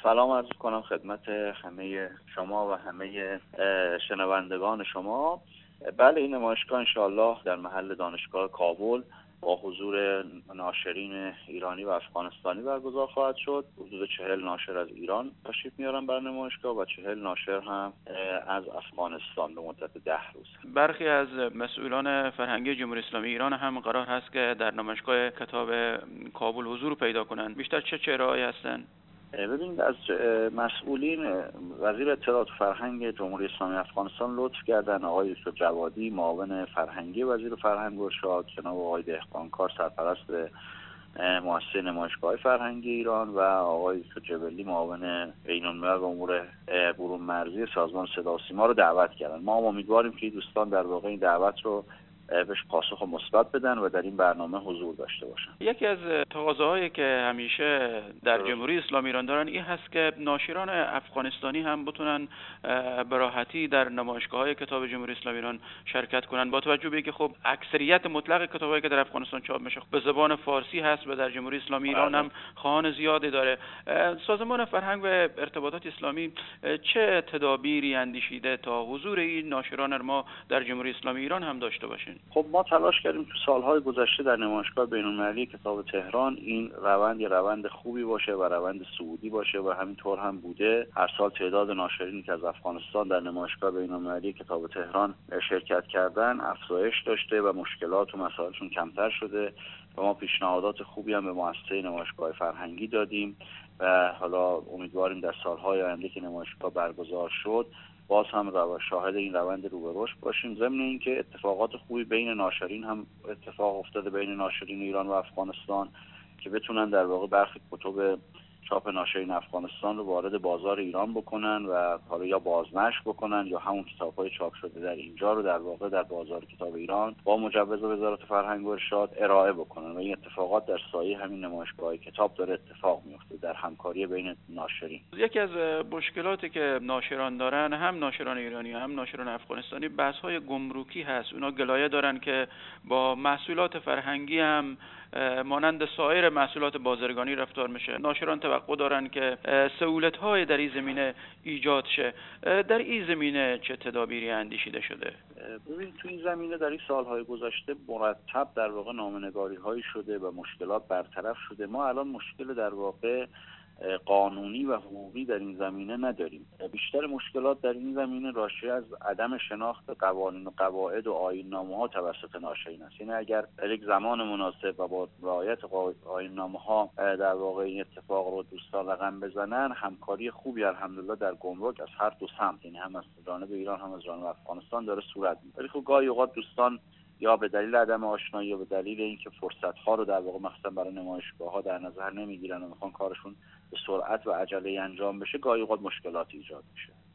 سلام عرض کنم خدمت همه شما و همه شنوندگان شما. بله، این نمایشگاه انشاءالله در محل دانشگاه کابل با حضور ناشرین ایرانی و افغانستانی برگزار خواهد شد. حدود 40 ناشر از ایران تشریف میارن بر نمایشگاه و 40 ناشر هم از افغانستان به مدت 10 روز. برخی از مسئولان فرهنگی جمهوری اسلامی ایران هم قرار هست که در نمایشگاه کتاب کابل حضور پیدا کنند. بیشتر چه چهره‌هایی هستند؟ ببینید، از مسئولین وزیر اطلاعات و فرهنگ جمهوری اسلامی افغانستان لطف کردن آقای یوسف جوادی، معاون فرهنگی وزیر فرهنگ و ارشاد، جناب آقای دهقانکار سرپرست مؤسسه نمایشگاه فرهنگی ایران و آقای یوسف جبلی معاون بین‌الملل و امور برون مرزی سازمان صدا و سیما رو دعوت کردن. ما هم امیدواریم که دوستان در واقع این دعوت رو بهش پاسخ مثبت بدن و در این برنامه حضور داشته باشن. یکی از تقاضاهایی که همیشه در جمهوری اسلامی ایران دارن این هست که ناشران افغانستانی هم بتونن به راحتی در نمایشگاه‌های کتاب جمهوری اسلامی ایران شرکت کنن، با توجه به اینکه خب اکثریت مطلق کتابایی که در افغانستان چاپ میشه به زبان فارسی هست و در جمهوری اسلامی ایران هم خواهان زیادی داره. سازمان فرهنگ و ارتباطات اسلامی چه تدابیری اندیشیده تا حضور این ناشران ما در جمهوری اسلامی ایران هم داشته باشین؟ خب ما تلاش کردیم تو سالهای گذشته در نمایشگاه بین‌المللی کتاب تهران این روند خوبی باشه و روند صعودی باشه و همینطور هم بوده. هر سال تعداد ناشرینی که از افغانستان در نمایشگاه بین‌المللی کتاب تهران شرکت کردن افزایش داشته و مشکلات و مسائلشون کمتر شده و ما پیشنهادات خوبی هم به مؤسسه نمایشگاه فرهنگی دادیم و حالا امیدواریم در سالهای آینده که نمایشگاه برگزار شد باز هم شاهد این روند رو به رشد باشیم. ضمن اینکه اتفاقات خوبی بین ناشرین هم اتفاق افتاده، بین ناشرین ایران و افغانستان، که بتونن در واقع برخی کتب چاپ ناشرین افغانستان رو وارد بازار ایران بکنن و حالا یا بازنشر بکنن یا همون کتاب‌های چاپ شده در اینجا رو در واقع در بازار کتاب ایران با مجوز وزارت فرهنگ و ارشاد ارائه بکنن و این اتفاقات در سایه همین نمایشگاه کتاب داره اتفاق میفته در همکاری بین ناشرین. یکی از مشکلاتی که ناشران دارن، هم ناشران ایرانی هم ناشران افغانستانی، بحث‌های گمرکی هست. اونا گلایه دارن که با محصولات فرهنگی هم مانند سایر محصولات بازرگانی رفتار میشه. ناشران توقع دارن که سهولت‌های در این زمینه ایجاد شه. در این زمینه چه تدابیری اندیشیده شده؟ ببین، تو این زمینه در این سالهای گذشته مرتب در واقع نامه‌نگاری‌هایی شده و مشکلات برطرف شده. ما الان مشکل در واقع قانونی و حقوقی در این زمینه نداریم. بیشتر مشکلات در این زمینه ناشی از عدم شناخت قوانین و قواعد و آیین‌نامه‌ها توسط ناشرین است. یعنی اگر در یک زمان مناسب و با رعایت آیین‌نامه‌ها در واقع این اتفاق رو دوستان رقم بزنن، همکاری خوبی الحمدلله در گمرک از هر دو سمت، یعنی هم از جانب ایران هم از جانب افغانستان داره صورت می‌گیره. ولی خب گاهی اوقات دوستان یا به دلیل عدم آشنایی یا به دلیل اینکه فرصت‌ها رو در واقع مثلا برای نمایشگاه‌ها در نظر نمی‌گیرن و می‌خوان کارشون به سرعت و عجله انجام بشه، گاهی اوقات مشکلات ایجاد میشه.